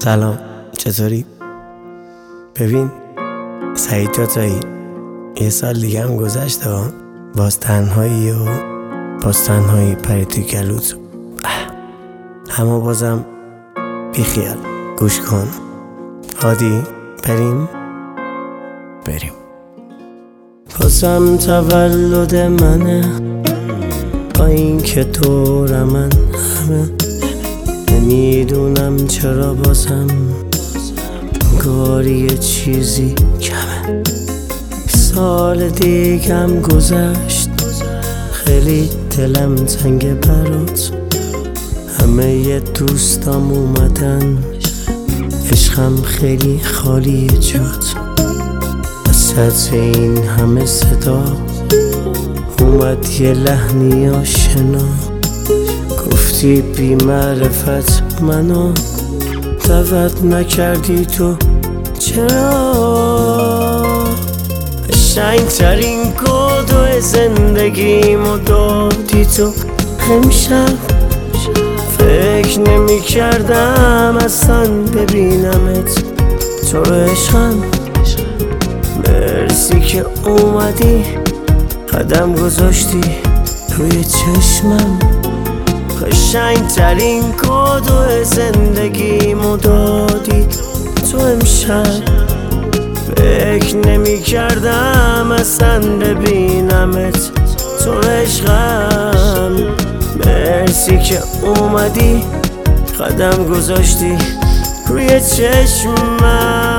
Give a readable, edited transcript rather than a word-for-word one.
سلام، چطوری؟ ببین سعید تاتایی، یه سال دیگه هم گذشته باز تنهایی و باز تنهایی پرید توی گلوت. اما بازم بیخیال، گوش کن. هادی بریم بازم تولد منه، با این که دور من همه نمیدونم چرا بازم انگاری یه چیزی کمه. سال دیگم گذشت، خیلی دلم تنگ برات. همه ی دوستام اومدن، عشقم خیلی خالیه جات. وسط این همه صدا اومد یه لحنی آشنا، گفتی بی معرفت منو دعوت نکردی تو چرا؟ قشنگترین کادو زندگیمو دادی تو امشب. فکر نمی کردم اصلا ببینمت تو عشقم. مرسی که اومدی قدم گذاشتی روی چشمم. قشنگترین کادو زندگیمو دادی تو امشب. فکر نمی کردم اصلا ببینمت تو عشقم. مرسی که اومدی قدم گذاشتی روی چشمم.